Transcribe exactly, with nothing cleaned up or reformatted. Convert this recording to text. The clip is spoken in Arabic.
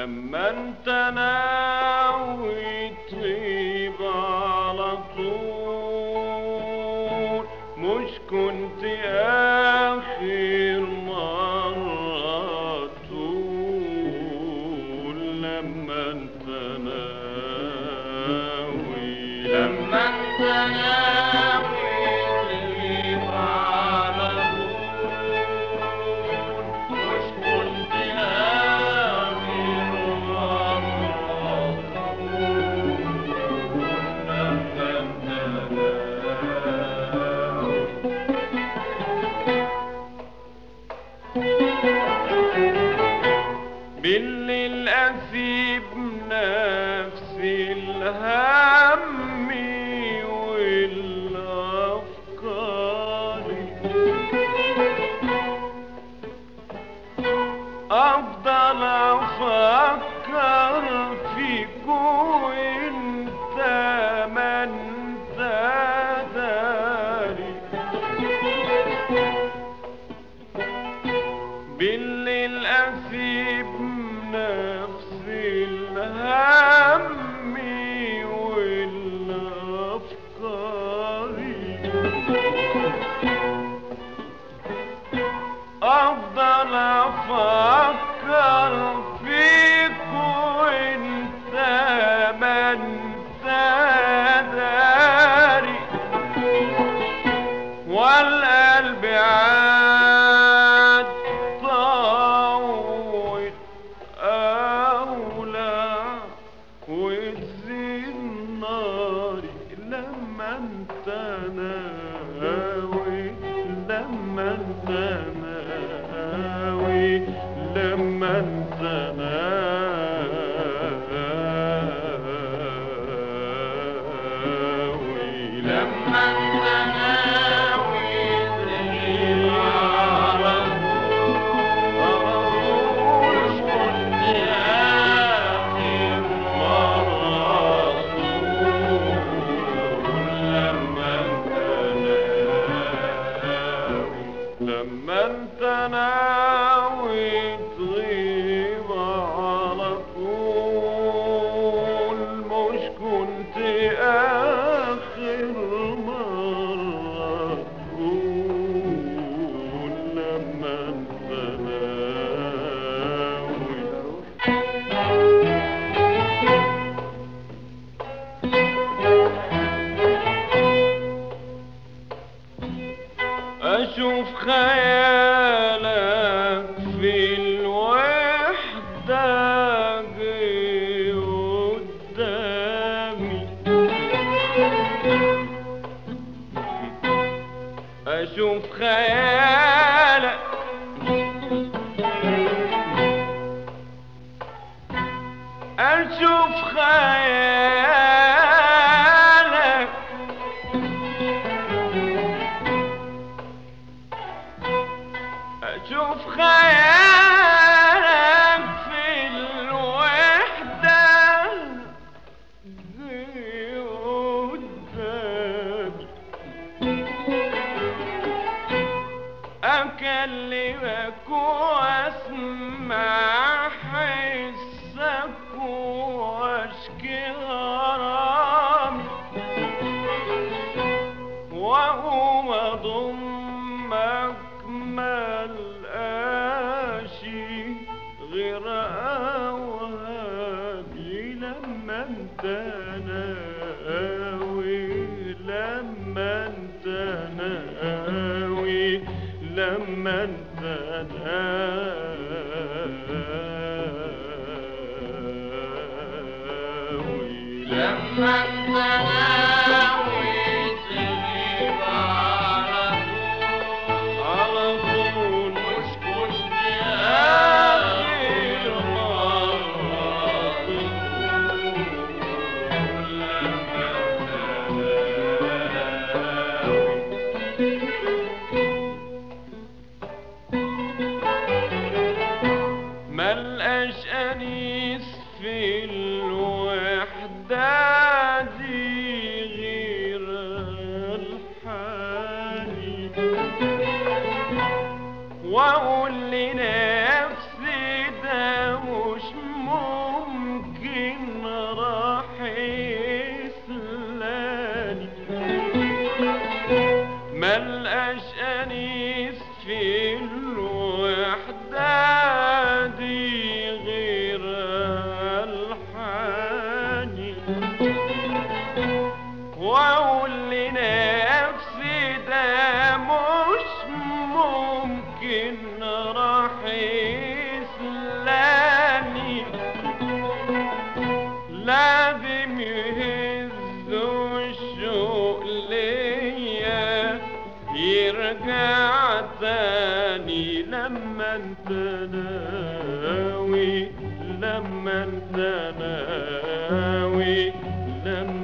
لما انت ناوي تغيب على طول، مش كنت آخر مرة تقول لما انت ناوي، لما انت ناوي تغيب على طول، مش كنت آخر مرة تقول لما انت ناوي. بالليل أسيب نفسي الهم والأفكار، أفضل أفكر فيك وإنت ما انت داري. بالليل أسيب نفسي الهم والأفكار، أفضل أفكر فيك وإنت ما انت داري، والقلب عاد طاوت أولى وتزيد ناري لما انت ناوي، لما انت ناوي، لما انت ناوي، لما انت ناوي تغيب على طول، مش كنت آخر مرة تقول لما انت ناوي، لما انت ناوي تغيب على طول، مش كنت آخر مرة تقول لما انت ناوي. أشوف خيالك في الوحدة جه قدامي، أشوف خيالك أشوف خيالك أشوف خيالك في الوحدة جه قدامي، أكلمك وأسمع حسك وأشكي غرامي، وأقوم أضمك ملقاشي غير أوهامي لما انت ناوي، لما انت ناوي، لما انت ناوي، لما انت ناوي تغيب على طول، على طول، مش كنت آخر مرة تقول لما انت ناوي. ملقاش أنيس في الوحدة دي غير الحالي، وأقول لنفسي ده مش ممكن راح يسلاني لازم يهزوا الشوق ليا يرجع تاني لما انت ناوي لما انت ناوي لما